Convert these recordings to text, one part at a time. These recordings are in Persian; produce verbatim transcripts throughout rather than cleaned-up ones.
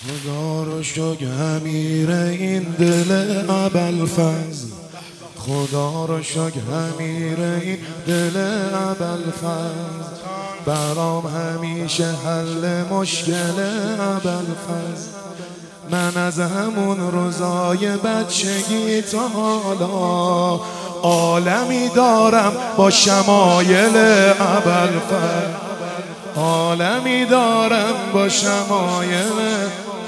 خدا رو شکر امیر این دل ابوالفضل، خدا رو شکر امیر این دل ابوالفضل، برام همیشه حل مشکل ابوالفضل. من از همون روزای بچگی تا حالا عالمی دارم با شمایل ابوالفضل، عالمی دارم با شمایل.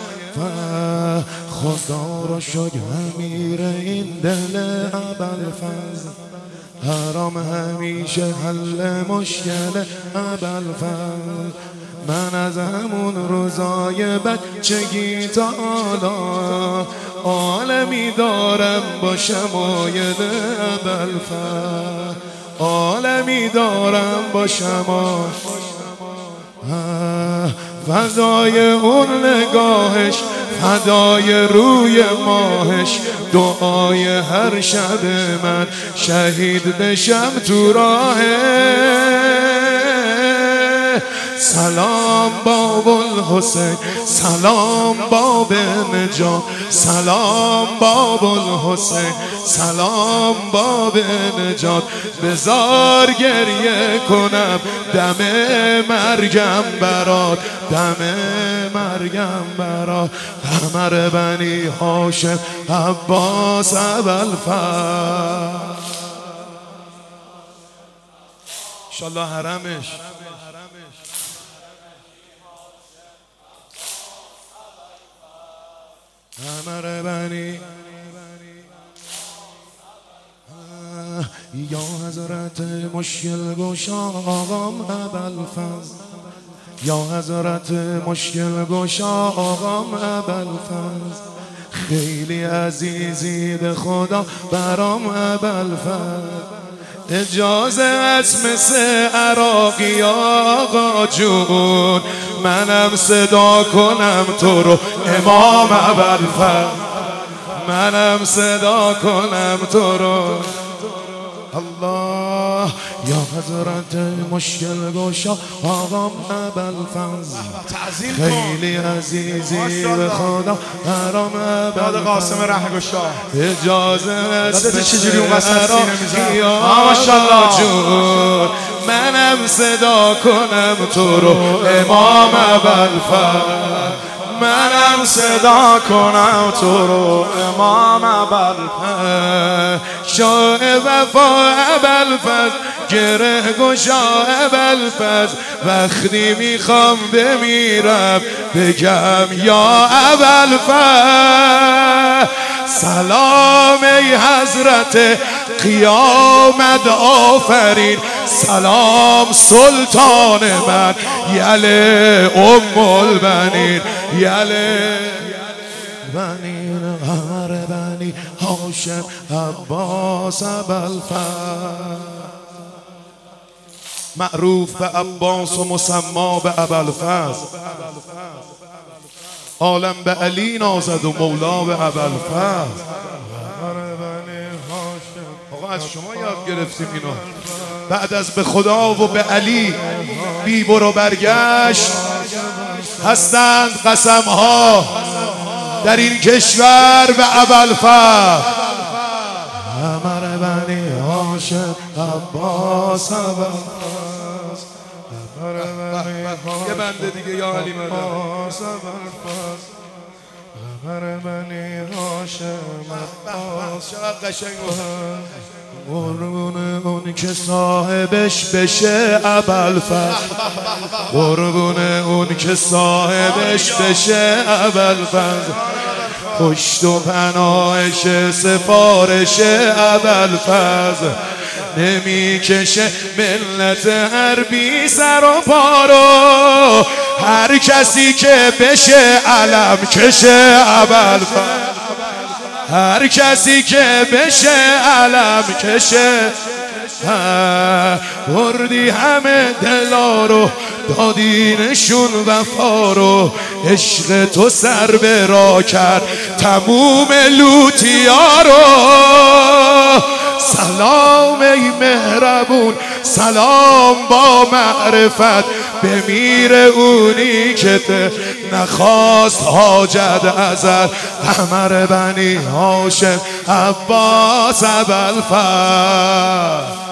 خدا رو شکر امیر این دل ابوالفضل، حرام همیشه حل مشکل ابوالفضل. من از همون روزای بچگی تا حالا عالمی دارم با شمایل ابوالفضل، عالمی دارم با شمایل. فدای اون نگاهش، فدای روی ماهش، دعای هر شب من شهید بشم تو راهش. سلام باب الحسین، سلام باب نجات، سلام باب الحسین، سلام باب نجات. بزار گریه کنم دم مرگم برات، دم مرگم برات. قمر بنی هاشم عباس ابوالفضل، انشالله حرمش. قمر بنی یا حضرت مشکل گشا آقام ابوالفضل، یا حضرت مشکل گشا آقام ابوالفضل. خیلی عزیزی به خدا برام ابوالفضل، اجازه از مثل عراقی آقا جون منم صدا کنم تو رو امام ابوالفضل، منم صدا کنم تو رو. الله یا حضرت مشکل گشا آقام ابوالفضل، خیلی عزیزی به خدا حرام ابوالفضل. قاسم رهگشا اجازه است چجوری اون وسط سینه میزنه ماشاءالله جون منم صدا کنم تو رو امام ابوالفضل، منم صدا کنم تو رو امام ابوالفضل. شاه وفا ابوالفضل، گره گشا ابوالفضل، وقتی میخوام بمیرم بگم یا ابوالفضل. سلام ای حضرت قیامت آفرین، سلام سلطان من یله ام البنین، یله بنین. قمر بنی هاشم عباس ابوالفضل، معروف به عباس و مسما به ابوالفضل. عالم به علی نازد و مولا به ابوالفضل. آقا از شما یاد گرفتیم اینو. بعد از به خدا و به علی بی برو برگشت هستند قسمها در این کشور به ابوالفضل. قمر بنی هاشم عباس ابوالفضل، یه بنده دیگه یا علی مدد. قمر بنی هاشم عباس، چقدر قشنگ بود. قربون اون که صاحبش بشه ابوالفضل، قربون اون که صاحبش بشه ابوالفضل. پشت و پناهش سفارش ابوالفضل، نمیکشه ملت حربی سر و پارو. هر کسی که بشه علم کشه ابوالفضل، هر کسی که بشه علم کشه. بردی همه دلا رو، دادی نشون وفا رو. عشق تو سر به راه کرد تموم لوتیا رو. سلام ای مهربون، سلام با معرفت، بمیر اونی که ته نخواست حاجت ازل، قمر بنی هاشم عباس ابوالفضل.